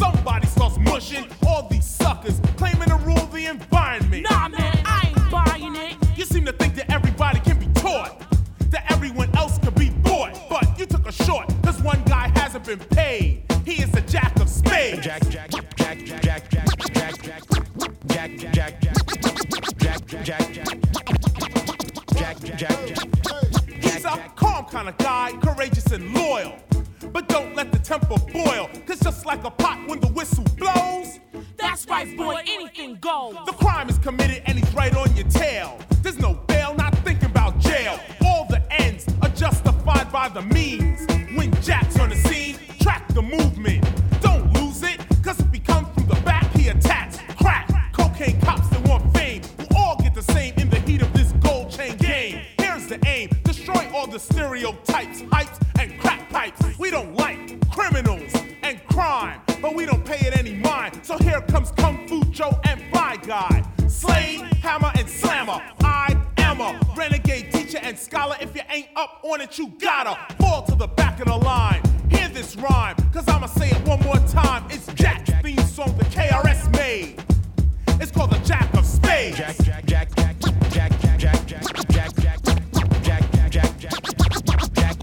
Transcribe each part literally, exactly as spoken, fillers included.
somebody starts mushing all these suckers claiming to rule the environment. Nah, man, I ain't buying it. You seem to think that everybody can be taught, that everyone else can be bought. But you took a short, cause one guy hasn't been paid. He is a jack of spades. Jack, jack, jack, jack, jack, jack, jack, jack, jack, jack, jack, jack, jack, jack, jack, jack. He's a calm kind of guy, courageous and loyal. But don't let the temper boil, cause just like a pot when the whistle blows, that's right, boy, anything goes. The crime is committed and he's right on your tail. There's no bail, not thinking about jail. All the ends are justified by the means. When Jack's on the scene, track the movement. Don't lose it, cause if he comes from the back, he attacks. Crack, cocaine cops that want fame will all get the same in the heat of this gold chain game. Here's the aim, destroy all the stereotypes, hypes, and crack pipes. We don't like criminals and crime, but we don't pay it any mind. So here comes Kung Fu Joe and Fly Guy. Slade, Hammer, and Slammer. I am a renegade teacher and scholar. If you ain't up on it, you gotta fall to the back of the line. Hear this rhyme, cause I'ma say it one more time. It's Jack's theme song the K R S made. It's called the Jack of Spades. Jack, Jack, Jack, Jack, Jack, Jack, Jack, Jack, Jack, Jack, Jack, Jack, Jack, Jack, Jack,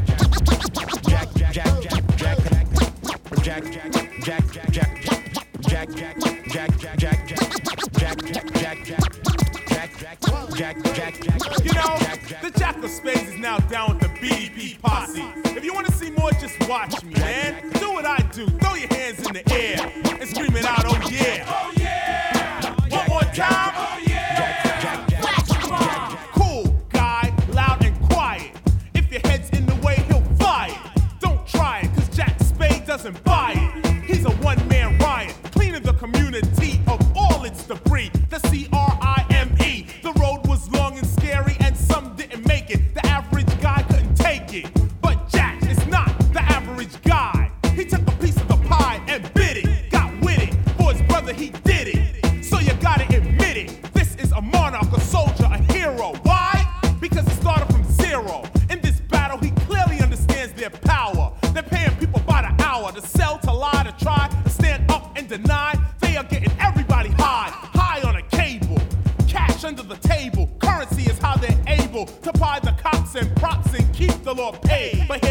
you know, the Jack of Spades is now down with the B D P posse. If you want to see more, just watch me, man. Do what I do. Throw your hands in the air and scream it out, oh yeah. Oh yeah. One more time. Oh yeah. Cool guy, loud and quiet. If your head's in the way, he'll fly it. Don't try it, cause Jack Spade doesn't buy it. He's a one-man riot, cleaning the community of all its debris. The C R I M E. The road was long and scary and some didn't make it. The average guy couldn't take it. But Jack is not the average guy. He took a piece of the pie and bit it. Got with it. For his brother, he did it. So you gotta admit it. This is a monarch, a soldier, a hero. Why? Because he started from zero. In this battle, he clearly understands their power. They're paying people by the hour to sell, to lie, to try, to stand up and deny. They are getting everybody high, high on a cable. Cash under the table. Currency is how they're able to buy the cops and props and keep the law paid. But